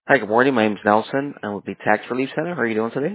Hi, good morning. My name is Nelson. I'm with the Tax Relief Center. How are you doing today?